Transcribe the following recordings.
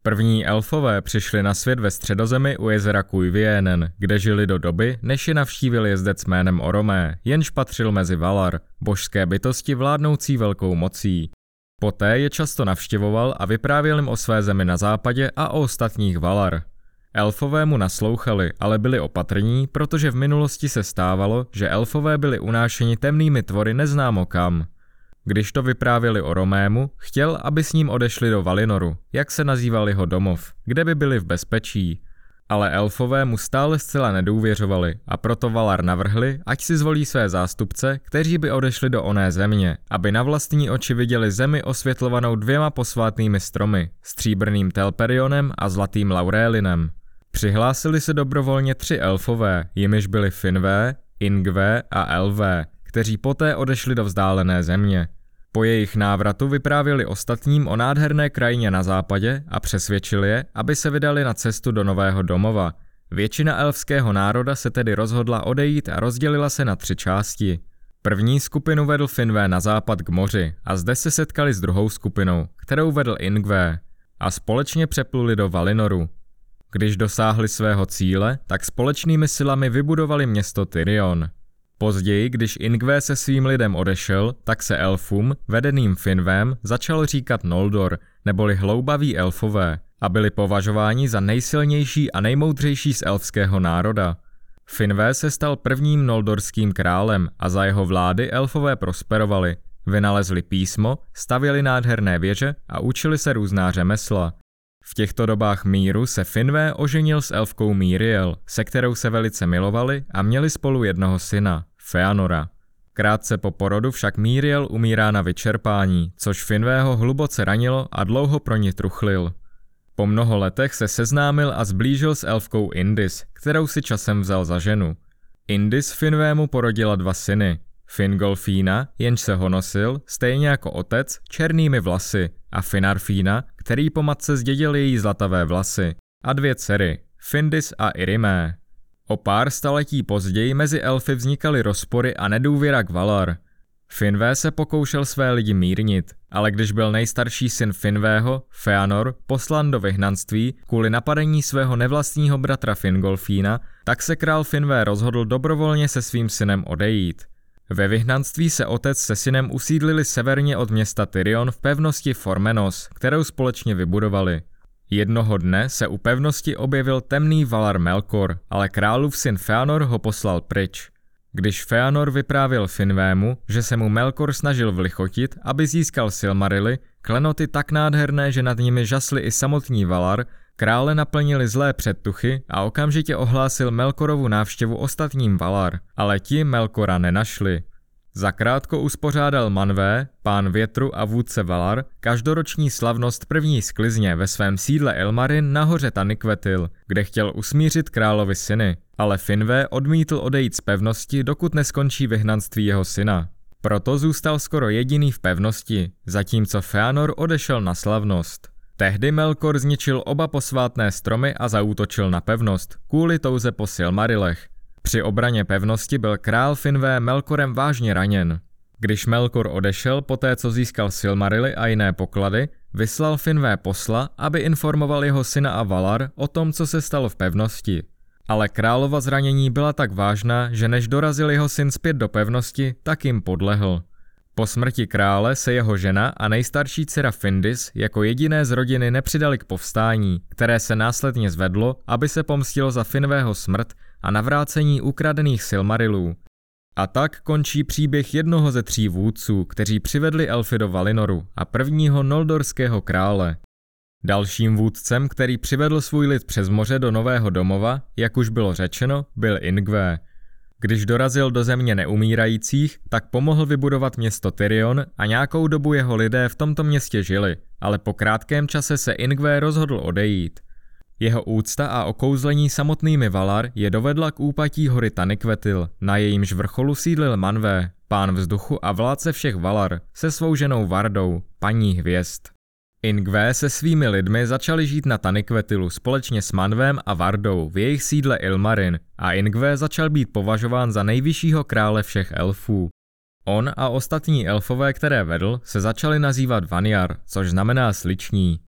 První elfové přišli na svět ve Středozemi u jezera Cuiviénen, kde žili do doby, než je navštívil jezdec jménem Oromé, jenž patřil mezi Valar, božské bytosti vládnoucí velkou mocí. Poté je často navštěvoval a vyprávěl jim o své zemi na západě a o ostatních Valar. Elfové mu naslouchali, ale byli opatrní, protože v minulosti se stávalo, že elfové byli unášeni temnými tvory neznámo kam. Když to vyprávěli Oromému, chtěl, aby s ním odešli do Valinoru, jak se nazýval jeho domov, kde by byli v bezpečí. Ale elfové mu stále zcela nedůvěřovali a proto Valar navrhli, ať si zvolí své zástupce, kteří by odešli do oné země, aby na vlastní oči viděli zemi osvětlovanou 2 posvátnými stromy, stříbrným Telperionem a zlatým Laurélinem. Přihlásili se dobrovolně 3 elfové, jimiž byli Finvé, Ingvé a Elvé, kteří poté odešli do vzdálené země. Po jejich návratu vyprávěli ostatním o nádherné krajině na západě a přesvědčili je, aby se vydali na cestu do nového domova. Většina elfského národa se tedy rozhodla odejít a rozdělila se na 3 části. První skupinu vedl Finvé na západ k moři a zde se setkali s druhou skupinou, kterou vedl Ingvé, a společně přepluli do Valinoru. Když dosáhli svého cíle, tak společnými silami vybudovali město Tirion. Později, když Ingvé se svým lidem odešel, tak se elfům, vedeným Finvém, začal říkat Noldor, neboli hloubaví elfové, a byli považováni za nejsilnější a nejmoudřejší z elfského národa. Finvé se stal prvním noldorským králem a za jeho vlády elfové prosperovali, vynalezli písmo, stavěli nádherné věže a učili se různá řemesla. V těchto dobách míru se Finvé oženil s elfkou Míriel, se kterou se velice milovali a měli spolu jednoho syna, Feanora. Krátce po porodu však Míriel umírá na vyčerpání, což Finvého hluboce ranilo a dlouho pro ní truchlil. Po mnoho letech se seznámil a zblížil s elfkou Indis, kterou si časem vzal za ženu. Indis Finvému porodila 2 syny, Fingolfína, jenž se honosil, stejně jako otec, černými vlasy, a Finarfína, který po matce zdědil její zlatavé vlasy, a 2 dcery, Findis a Irimé. O pár staletí později mezi elfy vznikaly rozpory a nedůvěra k Valar. Finvé se pokoušel své lidi mírnit, ale když byl nejstarší syn Finvého, Feanor, poslán do vyhnanství kvůli napadení svého nevlastního bratra Fingolfína, tak se král Finvé rozhodl dobrovolně se svým synem odejít. Ve vyhnanství se otec se synem usídlili severně od města Tirion v pevnosti Formenos, kterou společně vybudovali. Jednoho dne se u pevnosti objevil temný Valar Melkor, ale králův syn Feanor ho poslal pryč. Když Feanor vyprávěl Finvému, že se mu Melkor snažil vlichotit, aby získal Silmarily, klenoty tak nádherné, že nad nimi žasli i samotní Valar, krále naplnili zlé předtuchy a okamžitě ohlásil Melkorovu návštěvu ostatním Valar, ale ti Melkora nenašli. Zakrátko uspořádal Manwë, pán větru a vůdce Valar, každoroční slavnost první sklizně ve svém sídle Ilmarin na hoře Taniquetil, kde chtěl usmířit královi syny, ale Finwë odmítl odejít z pevnosti, dokud neskončí vyhnanství jeho syna. Proto zůstal skoro jediný v pevnosti, zatímco Feanor odešel na slavnost. Tehdy Melkor zničil oba posvátné stromy a zaútočil na pevnost, kvůli touze po Silmarilech. Při obraně pevnosti byl král Finwë Melkorem vážně raněn. Když Melkor odešel poté, co získal Silmarily a jiné poklady, vyslal Finwë posla, aby informoval jeho syna a Valar o tom, co se stalo v pevnosti. Ale králova zranění byla tak vážná, že než dorazil jeho syn zpět do pevnosti, tak jim podlehl. Po smrti krále se jeho žena a nejstarší dcera Findis jako jediné z rodiny nepřidali k povstání, které se následně zvedlo, aby se pomstilo za Finwého smrt a navrácení ukradených Silmarillů. A tak končí příběh jednoho ze 3 vůdců, kteří přivedli elfy do Valinoru a prvního noldorského krále. Dalším vůdcem, který přivedl svůj lid přes moře do nového domova, jak už bylo řečeno, byl Ingvé. Když dorazil do země neumírajících, tak pomohl vybudovat město Tirion a nějakou dobu jeho lidé v tomto městě žili, ale po krátkém čase se Ingvé rozhodl odejít. Jeho úcta a okouzlení samotnými Valar je dovedla k úpatí hory Taniquetil, na jejímž vrcholu sídlil Manwë, pán vzduchu a vládce všech Valar, se svou ženou Vardou, paní hvězd. Ingvé se svými lidmi začali žít na Taniquetilu společně s Manwëm a Vardou v jejich sídle Ilmarin a Ingvé začal být považován za nejvyššího krále všech elfů. On a ostatní elfové, které vedl, se začali nazývat Vanyar, což znamená sliční.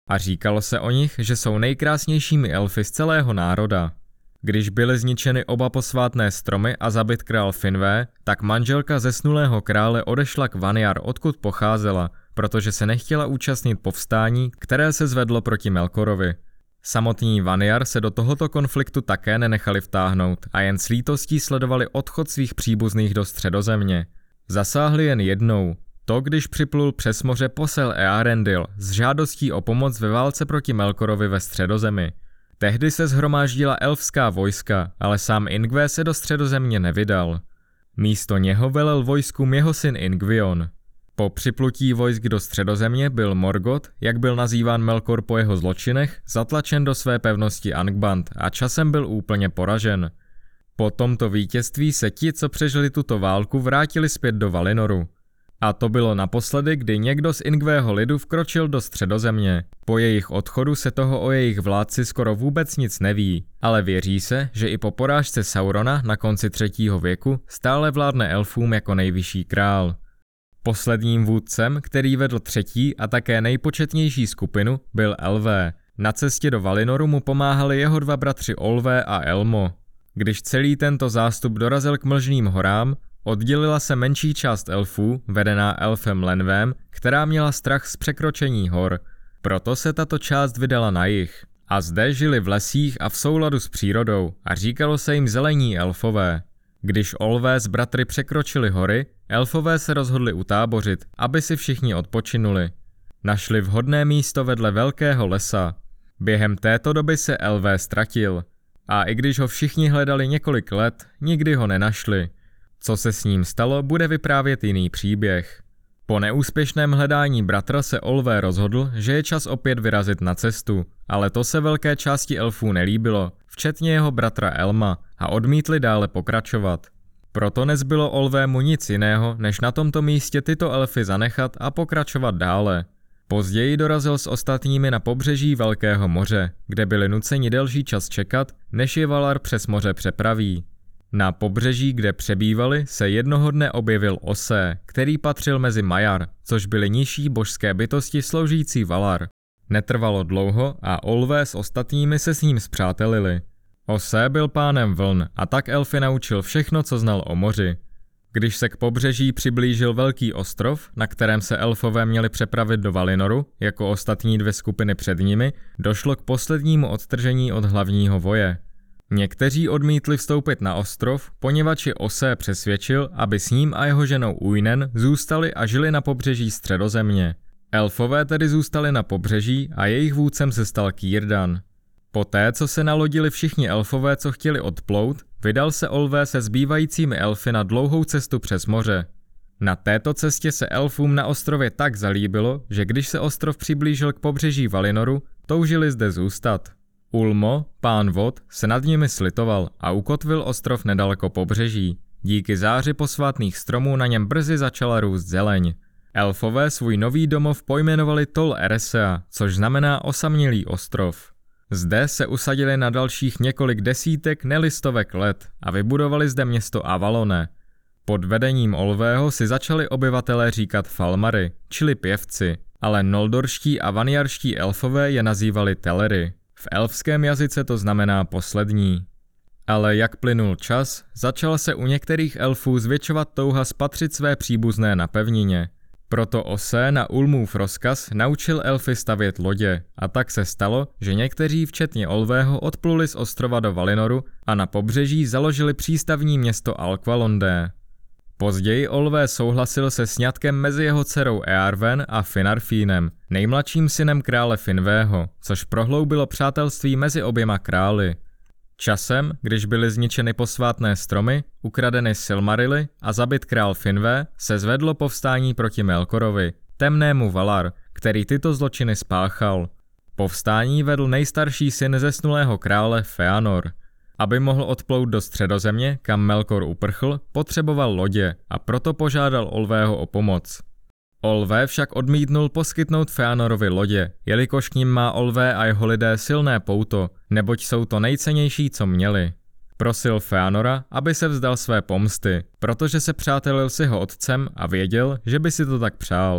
a říkalo se o nich, že jsou nejkrásnějšími elfy z celého národa. Když byly zničeny oba posvátné stromy a zabit král Finwë, tak manželka zesnulého krále odešla k Vanyar, odkud pocházela, protože se nechtěla účastnit povstání, které se zvedlo proti Melkorovi. Samotní Vanyar se do tohoto konfliktu také nenechali vtáhnout a jen s lítostí sledovali odchod svých příbuzných do Středozemě. Zasáhli jen jednou, to když připlul přes moře posel Eärendil s žádostí o pomoc ve válce proti Melkorovi ve Středozemi. Tehdy se shromáždila elfská vojska, ale sám Ingve se do Středozemě nevydal. Místo něho velel vojskům jeho syn Ingvion. Po připlutí vojsk do Středozemě byl Morgoth, jak byl nazýván Melkor po jeho zločinech, zatlačen do své pevnosti Angband a časem byl úplně poražen. Po tomto vítězství se ti, co přežili tuto válku, vrátili zpět do Valinoru. A to bylo naposledy, kdy někdo z Ingvého lidu vkročil do Středozemě. Po jejich odchodu se toho o jejich vládci skoro vůbec nic neví, ale věří se, že i po porážce Saurona na konci 3. věku stále vládne elfům jako nejvyšší král. Posledním vůdcem, který vedl 3. a také nejpočetnější skupinu, byl Elwë. Na cestě do Valinoru mu pomáhali jeho 2 bratři Olwë a Elmo. Když celý tento zástup dorazil k Mlžným horám, oddělila se menší část elfů, vedená elfem Lenwëm, která měla strach z překročení hor. Proto se tato část vydala na jih. A zde žili v lesích a v souladu s přírodou a říkalo se jim zelení elfové. Když Olwë s bratry překročili hory, elfové se rozhodli utábořit, aby si všichni odpočinuli. Našli vhodné místo vedle velkého lesa. Během této doby se Elwë ztratil. A i když ho všichni hledali několik let, nikdy ho nenašli. Co se s ním stalo, bude vyprávět jiný příběh. Po neúspěšném hledání bratra se Olwë rozhodl, že je čas opět vyrazit na cestu, ale to se velké části elfů nelíbilo, včetně jeho bratra Elma, a odmítli dále pokračovat. Proto nezbylo Olwëmu nic jiného, než na tomto místě tyto elfy zanechat a pokračovat dále. Později dorazil s ostatními na pobřeží Velkého moře, kde byli nuceni delší čas čekat, než je Valar přes moře přepraví. Na pobřeží, kde přebývali, se jednoho dne objevil Osé, který patřil mezi Maiar, což byly nižší božské bytosti sloužící Valar. Netrvalo dlouho a Olwë s ostatními se s ním spřátelili. Osé byl pánem vln a tak elfy naučil všechno, co znal o moři. Když se k pobřeží přiblížil velký ostrov, na kterém se elfové měli přepravit do Valinoru, jako ostatní 2 skupiny před nimi, došlo k poslednímu odtržení od hlavního voje. Někteří odmítli vstoupit na ostrov, poněvadž je Osé přesvědčil, aby s ním a jeho ženou Uinen zůstali a žili na pobřeží Středozemě. Elfové tedy zůstali na pobřeží a jejich vůdcem se stal Círdan. Poté, co se nalodili všichni elfové, co chtěli odplout, vydal se Olwë se zbývajícími elfy na dlouhou cestu přes moře. Na této cestě se elfům na ostrově tak zalíbilo, že když se ostrov přiblížil k pobřeží Valinoru, toužili zde zůstat. Ulmo, pán vod, se nad nimi slitoval a ukotvil ostrov nedaleko pobřeží. Díky záři posvátných stromů na něm brzy začala růst zeleň. Elfové svůj nový domov pojmenovali Tol Eressëa, což znamená osamělý ostrov. Zde se usadili na dalších několik desítek, ne stovek let a vybudovali zde město Avalone. Pod vedením Olwëho si začali obyvatelé říkat Falmary, čili pěvci, ale noldorští a vanyarští elfové je nazývali Telery. V elfském jazyce to znamená poslední. Ale jak plynul čas, začala se u některých elfů zvětšovat touha spatřit své příbuzné na pevnině. Proto Osé na Ulmův rozkaz naučil elfy stavět lodě a tak se stalo, že někteří včetně Olwëho odpluli z ostrova do Valinoru a na pobřeží založili přístavní město Alqualondë. Později Olwë souhlasil se sňatkem mezi jeho dcerou Eärwen a Finarfínem, nejmladším synem krále Finwëho, což prohloubilo přátelství mezi oběma králi. Časem, když byly zničeny posvátné stromy, ukradeny Silmarily a zabit král Finwë, se zvedlo povstání proti Melkorovi, temnému Valar, který tyto zločiny spáchal. Povstání vedl nejstarší syn zesnulého krále Feanor. Aby mohl odplout do Středozemě, kam Melkor uprchl, potřeboval lodě a proto požádal Olwëho o pomoc. Olwë však odmítnul poskytnout Feanorovi lodě, jelikož k ním má Olwë a jeho lidé silné pouto, neboť jsou to nejcennější, co měli. Prosil Feanora, aby se vzdal své pomsty, protože se přátelil s jeho otcem a věděl, že by si to tak přál.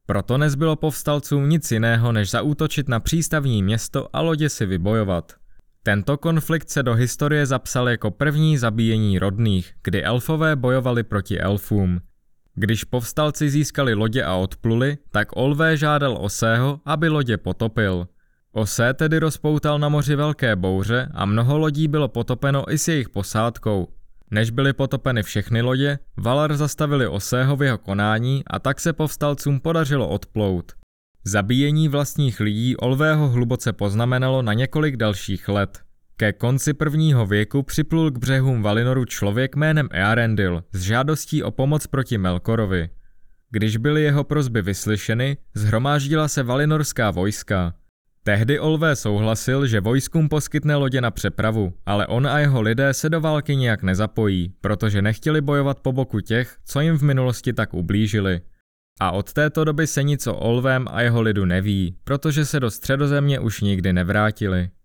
Proto nezbylo povstalcům nic jiného, než zaútočit na přístavní město a lodě si vybojovat. Tento konflikt se do historie zapsal jako první zabíjení rodných, kdy elfové bojovali proti elfům. Když povstalci získali lodě a odpluli, tak Olvé žádal Osého, aby lodě potopil. Osé tedy rozpoutal na moři velké bouře a mnoho lodí bylo potopeno i s jejich posádkou. Než byly potopeny všechny lodě, Valar zastavili Osého v jeho konání a tak se povstalcům podařilo odplout. Zabíjení vlastních lidí Olvého hluboce poznamenalo na několik dalších let. Ke konci prvního věku připlul k břehům Valinoru člověk jménem Earendil s žádostí o pomoc proti Melkorovi. Když byly jeho prosby vyslyšeny, shromáždila se valinorská vojska. Tehdy Olvé souhlasil, že vojskům poskytne lodě na přepravu, ale on a jeho lidé se do války nijak nezapojí, protože nechtěli bojovat po boku těch, co jim v minulosti tak ublížili. A od této doby se nic o Olvém a jeho lidu neví, protože se do Středozemě už nikdy nevrátili.